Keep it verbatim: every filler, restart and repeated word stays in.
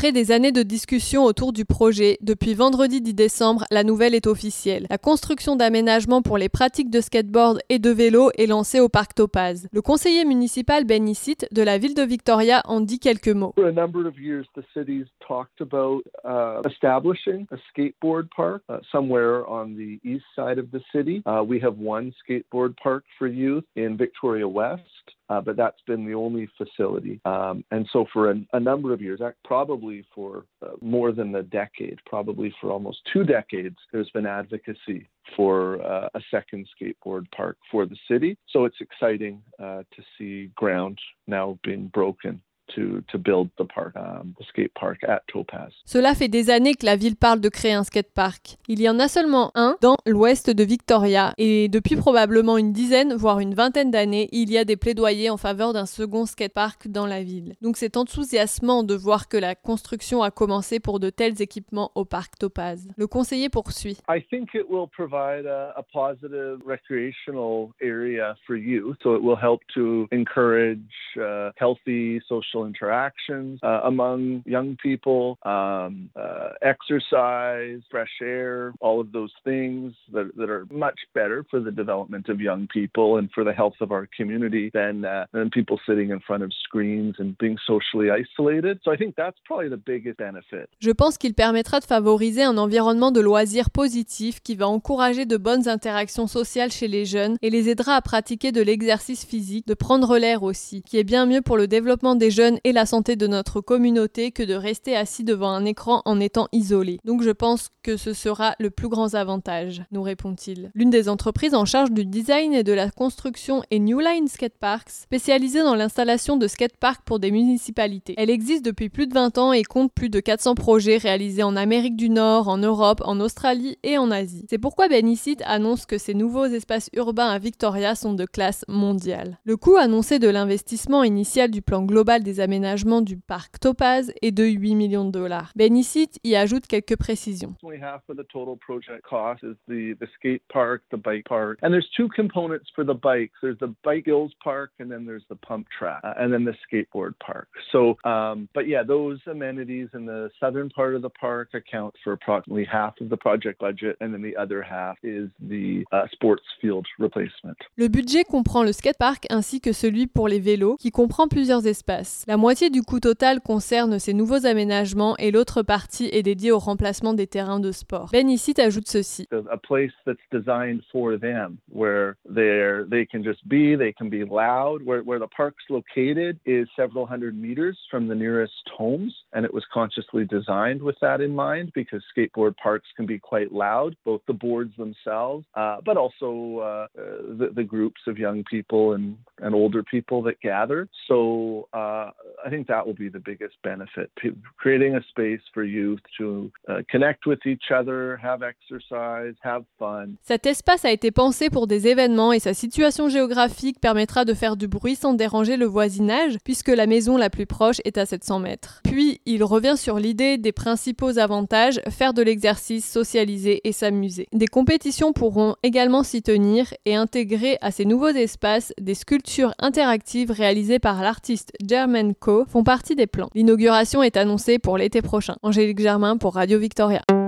Après des années de discussions autour du projet, depuis vendredi dix décembre, la nouvelle est officielle. La construction d'aménagements pour les pratiques de skateboard et de vélo est lancée au parc Topaz. Le conseiller municipal Benny Sitt de la ville de Victoria en dit quelques mots. For a number of years, the city's talked about uh, establishing a skateboard park uh, somewhere on the east side of the city. Uh, we have one skateboard park for youth in Victoria West. Uh, but that's been the only facility. Um, and so for a, a number of years, probably for uh, more than a decade, probably for almost two decades, there's been advocacy for uh, a second skateboard park for the city. So it's exciting uh, to see ground now being broken to to build the park, um, the skate park at Topaz. Cela fait des années que la ville parle de créer un skatepark. Il y en a seulement un dans l'ouest de Victoria et depuis probablement une dizaine, voire une vingtaine d'années, il y a des plaidoyers en faveur d'un second skatepark dans la ville. Donc c'est enthousiasmant de voir que la construction a commencé pour de tels équipements au parc Topaz. Le conseiller poursuit. I think it will provide a, a positive recreational area for youth, so it will help to encourage uh, healthy social interactions uh, among young people, um, uh, exercise, fresh air, all of those things that, that are much better for the development of young people and for the health of our community than, uh, than people sitting in front of screens and being socially isolated. So I think that's probably the biggest benefit. Je pense qu'il permettra de favoriser un environnement de loisirs positif qui va encourager de bonnes interactions sociales chez les jeunes et les aidera à pratiquer de l'exercice physique, de prendre l'air aussi, qui est bien mieux pour le développement des jeunes et la santé de notre communauté que de rester assis devant un écran en étant isolé. Donc je pense que ce sera le plus grand avantage, nous répond-il. L'une des entreprises en charge du design et de la construction est New Line Skateparks, spécialisée dans l'installation de skateparks pour des municipalités. Elle existe depuis plus de vingt ans et compte plus de quatre cents projets réalisés en Amérique du Nord, en Europe, en Australie et en Asie. C'est pourquoi Benny Sitt annonce que ces nouveaux espaces urbains à Victoria sont de classe mondiale. Le coût annoncé de l'investissement initial du plan global des aménagements du parc Topaz est de huit millions de dollars. Benny Sitt y ajoute quelques précisions. Only half of the total project cost is the, the skate park, the bike park. And there's two components for the bikes. There's the bike hills park and then there's the pump track uh, and then the skateboard park. So, um, but yeah, those amenities in the southern part of the park account for approximately half of the project budget and then the other half is the uh, sports field replacement. Le budget comprend le skatepark ainsi que celui pour les vélos qui comprend plusieurs espaces. La moitié du coût total concerne ces nouveaux aménagements et l'autre partie est dédiée au remplacement des terrains de sport. Benny Sitt ajoute ceci. A place that's designed for them, where they're, they can just be, they can be loud. Where, where the park's located is several hundred meters from the nearest homes, and it was consciously designed with that in mind because skateboard parks can be quite loud, both the boards themselves, uh, but also uh, the, the groups of young people and, and older people that gather. So uh, I think that will be the biggest benefit, P- creating a space for youth to uh, connect with each other, have exercise, have fun. Cet espace a été pensé pour des événements et sa situation géographique permettra de faire du bruit sans déranger le voisinage puisque la maison la plus proche est à sept cents mètres. Puis, il revient sur l'idée des principaux avantages, faire de l'exercice, socialiser et s'amuser. Des compétitions pourront également s'y tenir et intégrer à ces nouveaux espaces des sculptures interactives réalisées par l'artiste German Co font partie des plans. L'inauguration est annoncée pour l'été prochain. Angélique Germain pour Radio Victoria.